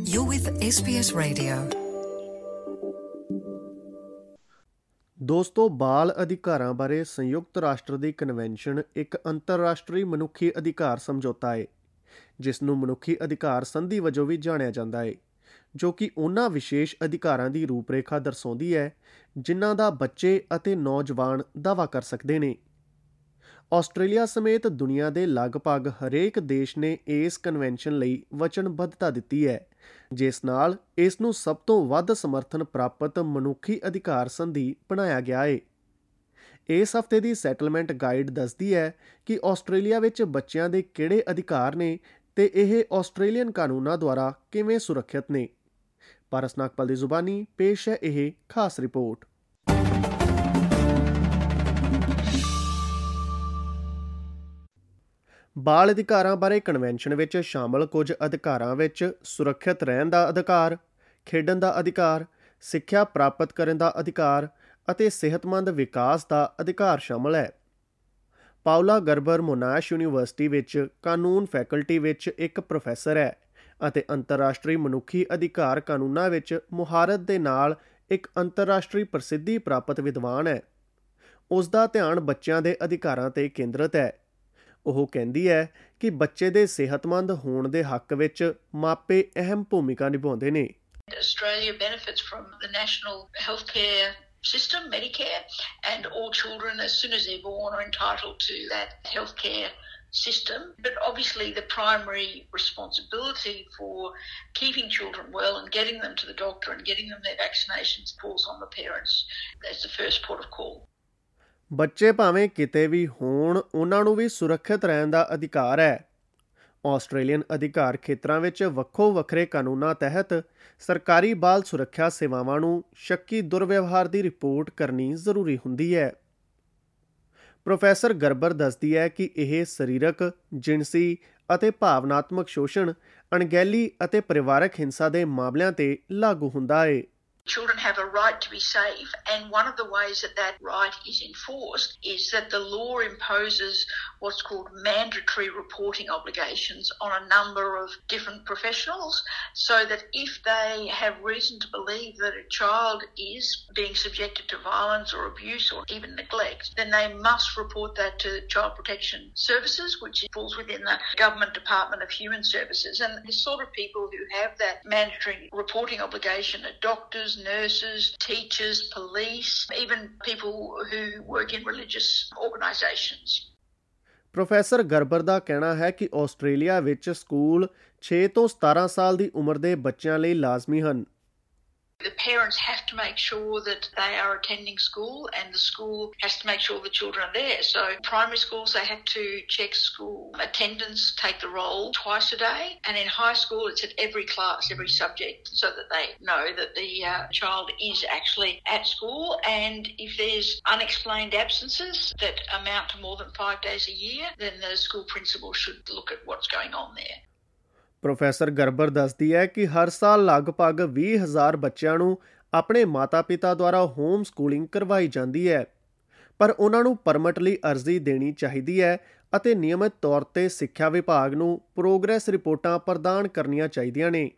You're with SBS Radio. ਦੋਸਤੋ, ਬਾਲ ਅਧਿਕਾਰਾਂ ਬਾਰੇ ਸੰਯੁਕਤ ਰਾਸ਼ਟਰ ਦੀ ਕਨਵੈਨਸ਼ਨ ਇੱਕ ਅੰਤਰਰਾਸ਼ਟਰੀ ਮਨੁੱਖੀ ਅਧਿਕਾਰ ਸਮਝੌਤਾ ਹੈ, ਜਿਸ ਨੂੰ ਮਨੁੱਖੀ ਅਧਿਕਾਰ ਸੰਧੀ ਵਜੋਂ ਵੀ ਜਾਣਿਆ ਜਾਂਦਾ ਹੈ, ਜੋ ਕਿ ਉਹਨਾਂ ਵਿਸ਼ੇਸ਼ ਅਧਿਕਾਰਾਂ ਦੀ ਰੂਪਰੇਖਾ ਦਰਸਾਉਂਦੀ ਹੈ ਜਿਨ੍ਹਾਂ ਦਾ ਬੱਚੇ ਅਤੇ ਨੌਜਵਾਨ ਦਾਅਵਾ ਕਰ ਸਕਦੇ ਨੇ। ਆਸਟ੍ਰੇਲੀਆ ਸਮੇਤ ਦੁਨੀਆ ਦੇ ਲਗਭਗ ਹਰੇਕ ਦੇਸ਼ ਨੇ ਇਸ ਕਨਵੈਨਸ਼ਨ ਲਈ ਵਚਨਬੱਧਤਾ ਦਿੱਤੀ ਹੈ, ਜਿਸ ਨਾਲ ਇਸ ਨੂੰ ਸਭ ਤੋਂ ਵੱਧ ਸਮਰਥਨ ਪ੍ਰਾਪਤ ਮਨੁੱਖੀ ਅਧਿਕਾਰ ਸੰਧੀ ਬਣਾਇਆ ਗਿਆ ਹੈ। ਇਸ ਹਫ਼ਤੇ ਦੀ ਸੈਟਲਮੈਂਟ ਗਾਈਡ ਦੱਸਦੀ ਹੈ ਕਿ ਆਸਟ੍ਰੇਲੀਆ ਵਿੱਚ ਬੱਚਿਆਂ ਦੇ ਕਿਹੜੇ ਅਧਿਕਾਰ ਨੇ ਤੇ ਇਹ ਆਸਟ੍ਰੇਲੀਅਨ ਕਾਨੂੰਨਾਂ ਦੁਆਰਾ ਕਿਵੇਂ ਸੁਰੱਖਿਅਤ ਨੇ। ਪਾਰਸ ਨਾਗਪਾਲ ਦੀ ਜ਼ੁਬਾਨੀ ਪੇਸ਼ ਹੈ ਇਹ ਖਾਸ ਰਿਪੋਰਟ। ਬਾਲ ਅਧਿਕਾਰਾਂ ਬਾਰੇ ਕਨਵੈਨਸ਼ਨ ਵਿੱਚ ਸ਼ਾਮਲ ਕੁਝ ਅਧਿਕਾਰਾਂ ਵਿੱਚ ਸੁਰੱਖਿਅਤ ਰਹਿਣ ਦਾ ਅਧਿਕਾਰ, ਖੇਡਣ ਦਾ ਅਧਿਕਾਰ, ਸਿੱਖਿਆ ਪ੍ਰਾਪਤ ਕਰਨ ਦਾ ਅਧਿਕਾਰ ਅਤੇ ਸਿਹਤਮੰਦ ਵਿਕਾਸ ਦਾ ਅਧਿਕਾਰ ਸ਼ਾਮਲ ਹੈ। ਪਾਓਲਾ ਗਰਬਰ ਮੋਨਾਸ਼ ਯੂਨੀਵਰਸਿਟੀ ਵਿੱਚ ਕਾਨੂੰਨ ਫੈਕਲਟੀ ਵਿੱਚ ਇੱਕ ਪ੍ਰੋਫੈਸਰ ਹੈ ਅਤੇ ਅੰਤਰਰਾਸ਼ਟਰੀ ਮਨੁੱਖੀ ਅਧਿਕਾਰ ਕਾਨੂੰਨਾਂ ਵਿੱਚ ਮੁਹਾਰਤ ਦੇ ਨਾਲ ਇੱਕ ਅੰਤਰਰਾਸ਼ਟਰੀ ਪ੍ਰਸਿੱਧੀ ਪ੍ਰਾਪਤ ਵਿਦਵਾਨ ਹੈ। ਉਸ ਦਾ ਧਿਆਨ ਬੱਚਿਆਂ ਦੇ ਅਧਿਕਾਰਾਂ 'ਤੇ ਕੇਂਦਰਿਤ ਹੈ। ਉਹ ਕਹਿੰਦੀ ਹੈ ਕਿ ਬੱਚੇ ਦੇ ਸਿਹਤਮੰਦ ਹੋਣ ਦੇ ਹੱਕ ਵਿੱਚ ਮਾਪੇ ਅਹਿਮ ਭੂਮਿਕਾ ਨਿਭਾਉਂਦੇ ਨੇ। Australia benefits from the national healthcare system, Medicare, and all children as soon as they're born are entitled to that healthcare system. But obviously the primary responsibility for keeping children well and getting them to the doctor and getting them their vaccinations falls on the parents. That's the first port of call. ਬੱਚੇ ਭਾਵੇਂ ਕਿਤੇ ਵੀ ਹੋਣ, ਉਹਨਾਂ ਨੂੰ ਵੀ ਸੁਰੱਖਿਅਤ ਰਹਿਣ ਦਾ ਅਧਿਕਾਰ ਹੈ। ਆਸਟ੍ਰੇਲੀਅਨ ਅਧਿਕਾਰ ਖੇਤਰਾਂ ਵਿੱਚ ਵੱਖੋ ਵੱਖਰੇ ਕਾਨੂੰਨਾਂ ਤਹਿਤ ਸਰਕਾਰੀ ਬਾਲ ਸੁਰੱਖਿਆ ਸੇਵਾਵਾਂ ਨੂੰ ਸ਼ੱਕੀ ਦੁਰਵਿਵਹਾਰ ਦੀ ਰਿਪੋਰਟ ਕਰਨੀ ਜ਼ਰੂਰੀ ਹੁੰਦੀ ਹੈ। ਪ੍ਰੋਫੈਸਰ ਗਰਬਰ ਦੱਸਦੀ ਹੈ ਕਿ ਇਹ ਸਰੀਰਕ, ਜਿਨਸੀ ਅਤੇ ਭਾਵਨਾਤਮਕ ਸ਼ੋਸ਼ਣ, ਅਣਗਹਿਲੀ ਅਤੇ ਪਰਿਵਾਰਕ ਹਿੰਸਾ ਦੇ ਮਾਮਲਿਆਂ 'ਤੇ ਲਾਗੂ ਹੁੰਦਾ ਹੈ। Children have a right to be safe, and one of the ways that that right is enforced is that the law imposes what's called mandatory reporting obligations on a number of different professionals, so that if they have reason to believe that a child is being subjected to violence or abuse or even neglect, then they must report that to Child Protection Services, which falls within the Government Department of Human Services. And the sort of people who have that mandatory reporting obligation are doctors, nurses, teachers, police, even people who work in religious organisations. Professor Gerber ਦਾ ਕਹਿਣਾ ਹੈ ਕਿ Australia ਵਿੱਚ school 6 ਤੋਂ 17 ਸਾਲ ਦੀ ਉਮਰ ਦੇ ਬੱਚਿਆਂ ਲਈ ਲਾਜ਼ਮੀ ਹਨ। The parents have to make sure that they are attending school, and the school has to make sure the children are there. So primary schools, they have to check school attendance, take the roll twice a day, and in high school it's at every class, every subject, so that they know that the child is actually at school. And if there's unexplained absences that amount to more than 5 days a year, then the school principal should look at what's going on there. Professor Gerber ਦੱਸਦੀ ਹੈ ਕਿ ਹਰ ਸਾਲ ਲਗਭਗ 20,000 ਬੱਚਿਆਂ ਨੂੰ ਆਪਣੇ ਮਾਤਾ-ਪਿਤਾ ਦੁਆਰਾ ਹੋਮ ਸਕੂਲਿੰਗ ਕਰਵਾਈ ਜਾਂਦੀ ਹੈ, ਪਰ ਉਹਨਾਂ ਨੂੰ ਪਰਮਿਟ ਲਈ ਅਰਜ਼ੀ ਦੇਣੀ ਚਾਹੀਦੀ ਹੈ ਅਤੇ ਨਿਯਮਿਤ ਤੌਰ 'ਤੇ ਸਿੱਖਿਆ ਵਿਭਾਗ ਨੂੰ ਪ੍ਰੋਗਰੈਸ ਰਿਪੋਰਟਾਂ ਪ੍ਰਦਾਨ ਕਰਨੀਆਂ ਚਾਹੀਦੀਆਂ ਨੇ।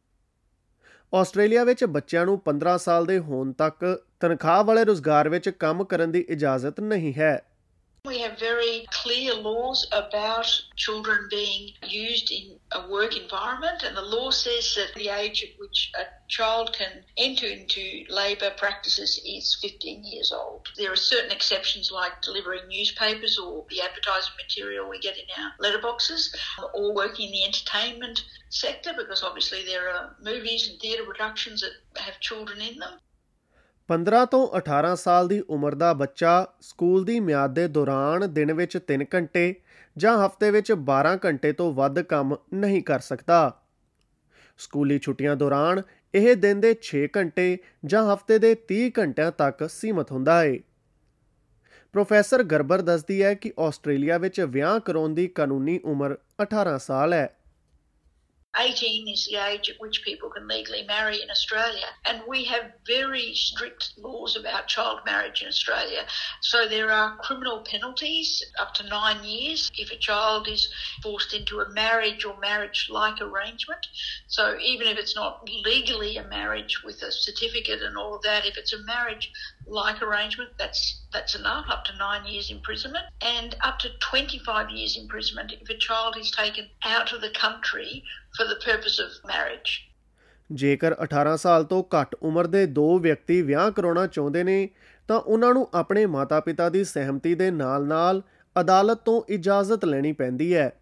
ਆਸਟ੍ਰੇਲੀਆ ਵਿੱਚ ਬੱਚਿਆਂ ਨੂੰ 15 ਸਾਲ ਦੇ ਹੋਣ ਤੱਕ ਤਨਖਾਹ ਵਾਲੇ ਰੁਜ਼ਗਾਰ ਵਿੱਚ ਕੰਮ ਕਰਨ ਦੀ ਇਜਾਜ਼ਤ ਨਹੀਂ ਹੈ। We have very clear laws about children being used in a work environment, and the law says that the age at which a child can enter into labour practices is 15 years old. There are certain exceptions like delivering newspapers or the advertising material we get in our letterboxes, or working in the entertainment sector, because obviously there are movies and theatre productions that have children in them. 15 ਤੋਂ 18 ਸਾਲ ਦੀ ਉਮਰ ਦਾ ਬੱਚਾ school ਦੀ ਮਿਆਦ ਦੇ ਦੌਰਾਨ ਦਿਨ ਵਿੱਚ 3 ਘੰਟੇ ਜਾਂ ਹਫ਼ਤੇ ਵਿੱਚ 12 ਘੰਟੇ ਤੋਂ ਵੱਧ ਕੰਮ ਨਹੀਂ ਕਰ ਸਕਦਾ। ਸਕੂਲੀ ਛੁੱਟੀਆਂ ਦੌਰਾਨ ਇਹ ਦਿਨ ਦੇ 6 ਘੰਟੇ ਜਾਂ ਹਫ਼ਤੇ ਦੇ 30 ਘੰਟਿਆਂ ਤੱਕ ਸੀਮਤ ਹੁੰਦਾ ਹੈ। ਪ੍ਰੋਫੈਸਰ ਗਰਬਰ ਦੱਸਦੀ ਹੈ ਕਿ ਆਸਟ੍ਰੇਲੀਆ ਵਿੱਚ ਵਿਆਹ ਕਰਾਉਣ ਦੀ ਕਾਨੂੰਨੀ ਉਮਰ 18 ਸਾਲ ਹੈ। 18 is the age at which people can legally marry in Australia. And we have very strict laws about child marriage in Australia. So there are criminal penalties up to 9 years if a child is forced into a marriage or marriage-like arrangement. So even if it's not legally a marriage with a certificate and all of that, if it's a marriage-like arrangement, that's enough, up to 9 years imprisonment, and up to 25 years imprisonment if a child is taken out of the country for the purpose of marriage. ਜੇਕਰ 18 ਸਾਲ ਤੋਂ ਘੱਟ ਉਮਰ ਦੇ ਦੋ ਵਿਅਕਤੀ ਵਿਆਹ ਕਰਾਉਣਾ ਚਾਹੁੰਦੇ ਨੇ ਤਾਂ ਉਹਨਾਂ ਨੂੰ ਆਪਣੇ ਮਾਤਾ-ਪਿਤਾ ਦੀ ਸਹਿਮਤੀ ਦੇ ਨਾਲ-ਨਾਲ ਅਦਾਲਤ ਤੋਂ ਇਜਾਜ਼ਤ ਲੈਣੀ ਪੈਂਦੀ ਹੈ।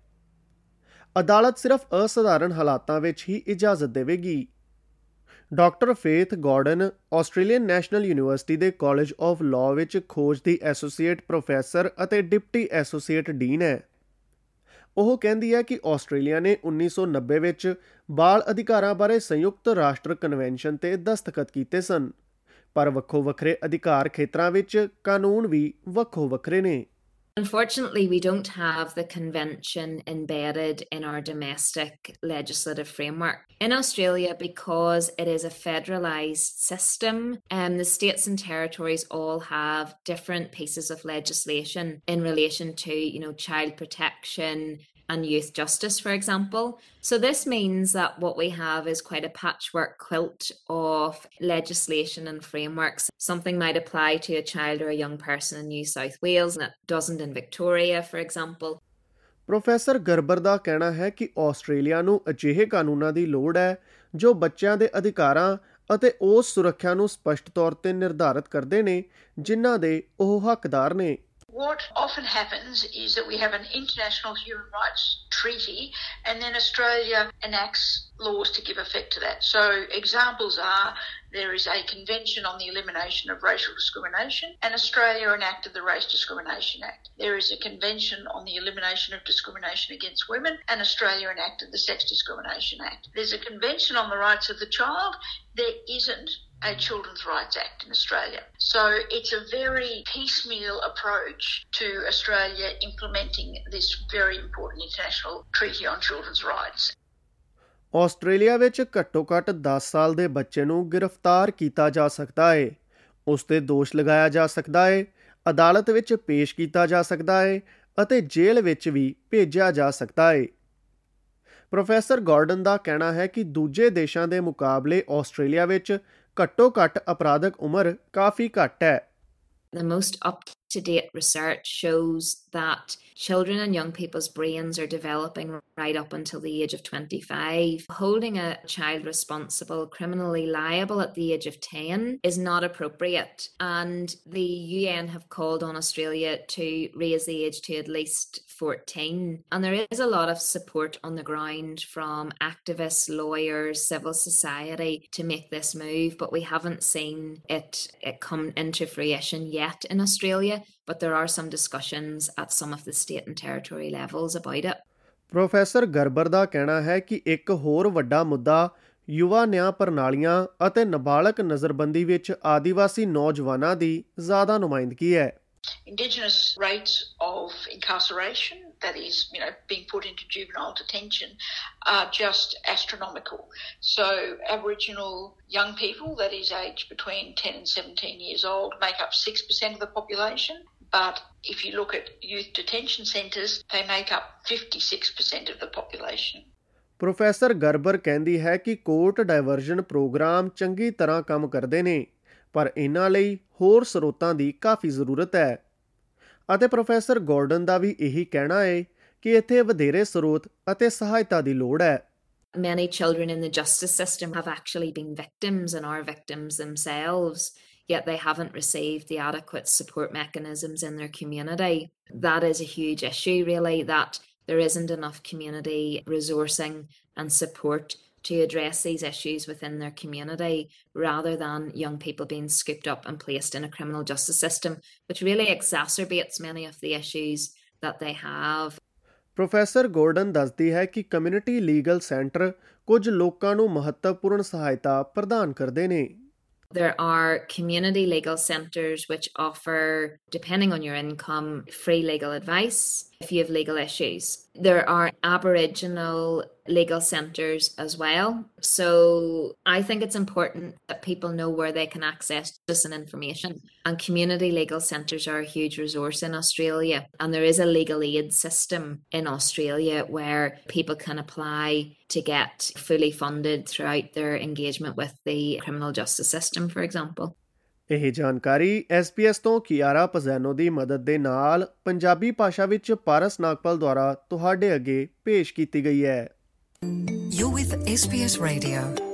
ਅਦਾਲਤ ਸਿਰਫ ਅਸਧਾਰਨ ਹਾਲਾਤਾਂ ਵਿੱਚ ਹੀ ਇਜਾਜ਼ਤ ਦੇਵੇਗੀ। Doctor Faith Gardner Australian National University ਦੇ ਕਾਲਜ ਆਫ ਲਾਅ ਵਿੱਚ ਖੋਜ ਦੀ ਐਸੋਸੀਏਟ ਪ੍ਰੋਫੈਸਰ ਅਤੇ ਡਿਪਟੀ ਐਸੋਸੀਏਟ ਡੀਨ ਹੈ। ਉਹ ਕਹਿੰਦੀ ਹੈ ਕਿ ਆਸਟ੍ਰੇਲੀਆ ਨੇ 1990 ਵਿੱਚ ਬਾਲ ਅਧਿਕਾਰਾਂ ਬਾਰੇ ਸੰਯੁਕਤ ਰਾਸ਼ਟਰ ਕਨਵੈਨਸ਼ਨ ਤੇ ਦਸਤਖਤ ਕੀਤੇ ਸਨ, ਪਰ ਵੱਖੋ-ਵੱਖਰੇ ਅਧਿਕਾਰ ਖੇਤਰਾਂ ਵਿੱਚ ਕਾਨੂੰਨ ਵੀ ਵੱਖੋ-ਵੱਖਰੇ ਨੇ। Unfortunately, we don't have the convention embedded in our domestic legislative framework. In Australia, because it is a federalised system, the states and territories all have different pieces of legislation in relation to, child protection and youth justice, for example. So this means that what we have is quite a patchwork quilt of legislation and frameworks. Something might apply to a child or a young person in New South Wales and it doesn't in Victoria, for example. Professor Gerber ਦਾ ਕਹਿਣਾ ਹੈ ਕਿ Australia ਨੂੰ ਅਜਿਹੇ ਕਾਨੂੰਨਾਂ ਦੀ ਲੋੜ ਹੈ ਜੋ ਬੱਚਿਆਂ ਦੇ ਅਧਿਕਾਰਾਂ ਅਤੇ ਉਸ ਸੁਰੱਖਿਆ ਨੂੰ ਸਪਸ਼ਟ ਤੌਰ ਤੇ ਨਿਰਧਾਰਤ ਕਰਦੇ ਨੇ ਜਿਨ੍ਹਾਂ ਦੇ ਉਹ ਹੱਕਦਾਰ ਨੇ। What often happens is that we have an international human rights treaty and then Australia enacts laws to give effect to that. So examples are there is a convention on the elimination of racial discrimination and Australia enacted the Race Discrimination Act. There is a convention on the elimination of discrimination against women and Australia enacted the Sex Discrimination Act. There's a convention on the rights of the child. There isn't a Children's Rights Act in Australia. So it's a very piecemeal approach to Australia implementing this very important international treaty on children's rights. Australia ਵਿੱਚ ਘੱਟੋ-ਘੱਟ 10 ਸਾਲ ਦੇ ਬੱਚੇ ਨੂੰ ਗ੍ਰਿਫਤਾਰ ਕੀਤਾ ਜਾ ਸਕਦਾ ਹੈ, ਉਸ ਤੇ ਦੋਸ਼ ਲਗਾਇਆ ਜਾ ਸਕਦਾ ਹੈ, ਅਦਾਲਤ ਵਿੱਚ ਪੇਸ਼ ਕੀਤਾ ਜਾ ਸਕਦਾ ਹੈ ਅਤੇ ਜੇਲ੍ਹ ਵਿੱਚ ਵੀ ਭੇਜਿਆ ਜਾ ਸਕਦਾ ਹੈ। ਪ੍ਰੋਫੈਸਰ ਗਾਰਡਨ ਦਾ ਕਹਿਣਾ ਹੈ ਕਿ ਦੂਜੇ ਦੇਸ਼ਾਂ ਦੇ ਮੁਕਾਬਲੇ ਆਸਟ੍ਰੇਲੀਆ ਵਿੱਚ ਘੱਟੋ-ਘੱਟ ਅਪਰਾਧਕ ਉਮਰ ਕਾਫੀ ਘੱਟ ਹੈ। The most up-to-date research shows that children and young people's brains are developing right up until the age of 25. Holding a child responsible, criminally liable at the age of 10 is not appropriate. And the UN have called on Australia to raise the age to at least 14. And there is a lot of support on the ground from activists, lawyers, civil society to make this move, but we haven't seen it come into fruition yet in Australia, but there are some discussions at some of the state and territory levels about it. Professor Gerber ਦਾ ਕਹਿਣਾ ਹੈ ਕਿ ਇੱਕ ਹੋਰ ਵੱਡਾ ਮੁੱਦਾ ਯੁਵਾ ਨਿਆਂ ਪ੍ਰਣਾਲੀਆਂ ਅਤੇ ਨਾਬਾਲਗ ਨਜ਼ਰਬੰਦੀ ਵਿੱਚ ਆਦੀਵਾਸੀ ਨੌਜਵਾਨਾਂ ਦੀ ਜ਼ਿਆਦਾ ਨੁਮਾਇੰਦਗੀ ਹੈ। Indigenous rates of incarceration, that is, being put into juvenile detention, are just astronomical. So Aboriginal young people, that is aged between 10 and 17 years old, make up 6% of the population. But if you look at youth detention centres, they make up 56% of the population. Professor Gerber ਕਹਿੰਦੀ ਹੈ ਕਿ court diversion programme ਚੰਗੀ ਤਰ੍ਹਾਂ ਕੰਮ ਕਰਦੇ ਨੇ, ਪਰ ਇਹਨਾਂ ਲਈ ਹੋਰ ਸਰੋਤਾਂ ਦੀ ਕਾਫੀ ਜ਼ਰੂਰਤ ਹੈ। ਅਤੇ ਪ੍ਰੋਫੈਸਰ ਗਾਰਡਨ ਦਾ ਵੀ ਇਹੀ ਕਹਿਣਾ ਹੈ ਕਿ ਇੱਥੇ ਵਧੇਰੇ ਸਰੋਤ ਅਤੇ ਸਹਾਇਤਾ ਦੀ ਲੋੜ ਹੈ। Many children in the justice system have actually been victims and are victims themselves, yet they haven't received the adequate support mechanisms in their community. That is a huge issue, really, that there isn't enough community resourcing and support to address these issues within their community, rather than young people being scooped up and placed in a criminal justice system, which really exacerbates many of the issues that they have. Professor Gardner ਦੱਸਦੀ ਹੈ ਕਿ community legal centre ਕੁਝ ਲੋਕਾਂ ਨੂੰ ਮਹੱਤਵਪੂਰਨ ਸਹਾਇਤਾ ਪ੍ਰਦਾਨ ਕਰਦੇ ਨੇ। There are community legal centres which offer, depending on your income, free legal advice. if you have legal issues. There are Aboriginal legal centres as well. So I think it's important that people know where they can access justice and information. And community legal centres are a huge resource in Australia. And there is a legal aid system in Australia where people can apply to get fully funded throughout their engagement with the criminal justice system, for example. ਇਹ ਜਾਣਕਾਰੀ SBS ਤੋਂ ਕਿਆਰਾ ਪਜ਼ੈਨੋ ਦੀ ਮਦਦ ਦੇ ਨਾਲ ਪੰਜਾਬੀ ਭਾਸ਼ਾ ਵਿੱਚ ਪਾਰਸ ਨਾਗਪਾਲ ਦੁਆਰਾ ਤੁਹਾਡੇ ਅੱਗੇ ਪੇਸ਼ ਕੀਤੀ ਗਈ ਹੈ। You're with SBS Radio.